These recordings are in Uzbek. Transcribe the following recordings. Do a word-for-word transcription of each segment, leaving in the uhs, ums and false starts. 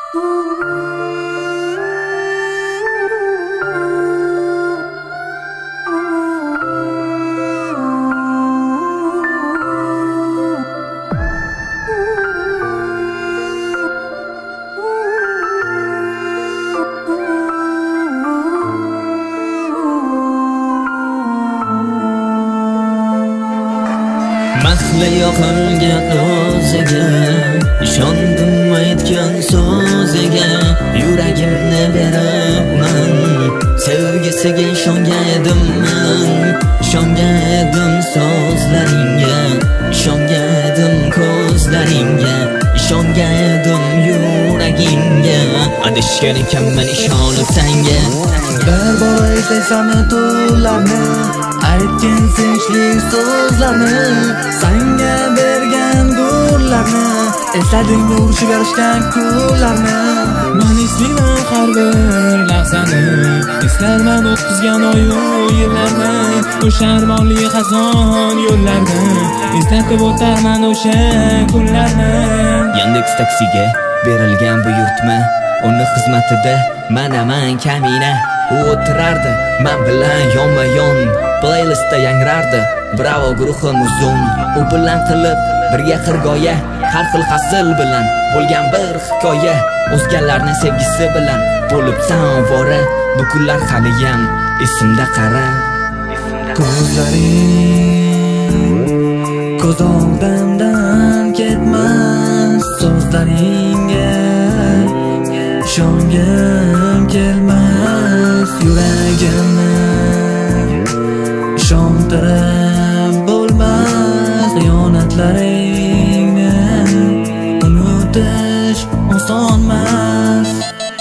Mahli yoqilgan o'ziga ishondim aytgan so'ziga, yuragimni beribman, sevgisiga ishongan edim men, ishongan edim so'zlaringga, ishongan edim ko'zlaringga, ishongan edim yuragingga, adashgan ekanman ishonib senga. Bir bora eslaysanmi tunlarni, aytgan sevinchli so'zlarni, senga bergan gullarni, esladingmi urushib yarashgan kunlarni. Men eslayman har bir lahzani, eslarman o'tkazgan oyu yillarni, o'sha armonli xazon yo'llarni, eslatib o'tarman o'sha kunlarni. Yandex taksiga berilgan buyurtma, uni xizmatida manaman kamina. U o'tirardi men bilan yonma-yon, playlistda yangrardi Bravo guruhim uzun. U bilan qilib birga xirgoya, har xil hazil bilan bo'lgan bir hikoya, o'zgalarning sevgisi bilan bo'libsan ovora. Bu kunlar haliyam esimda qara. Ko'zlaring ko'z oldimdan ketmas, so'zlaringga ishongim kelmas, yuragimni ishontirib bo'lmas, xiyonatlaringni unutish osonmas.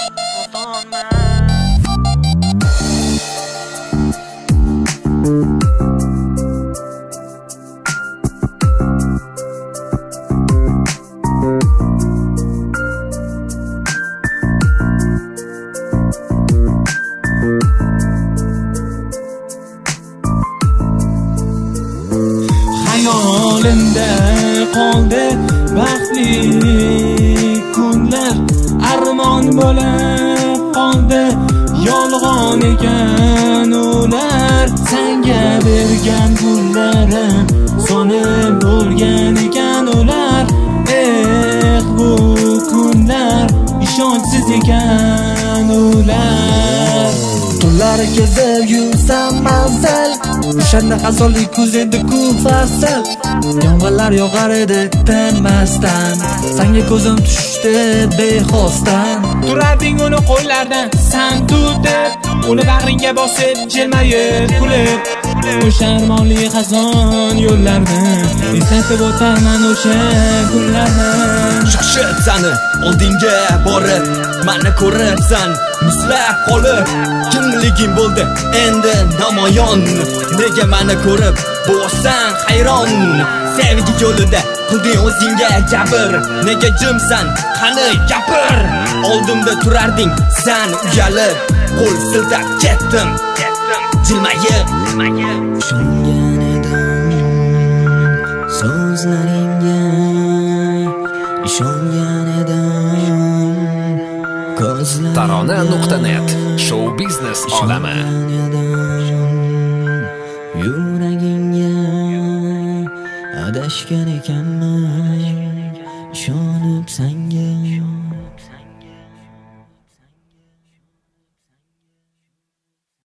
Hayolimda qoldi baxtli kunlar, armon bo'lib qoldi yolg'on ekan ular. Senga bergan gullarim sonib bo'lgan ekan ular. Eh, bu kunlar ishonchsiz ekan ular. Tunlari kezib yursam manzil, o'shanda xazonli kuz edi ku fasl. Yomg'irlar yog'ar edi tinmasdan, senga ko'zim tushdi bexosdan. Turarding uni qo'llardan san tutib, uni bag'ringga bosib jilmayib kulib, o'sha armonli xazon yo'llarni eslatib o'tarman o'sha kunlarni. Shoshib sani oldinga borib, meni ko'ribsan muslab qolib, kimliging bo'ldi endi namoyon. Nega meni ko'rib bo'lsan hayron, sevgi yo'lida qilding o'zingga jabr. Nega jimsan, qani gapir. Oldimda turarding san uyalib, qo'l siltab ketdim jilmayib. Ishongan edim so'zlaringga, ishongan edim ko'zlaringga. Tarona nuqta net show biznes olami. Yuragingga adashgan ekanman, ishonib senga.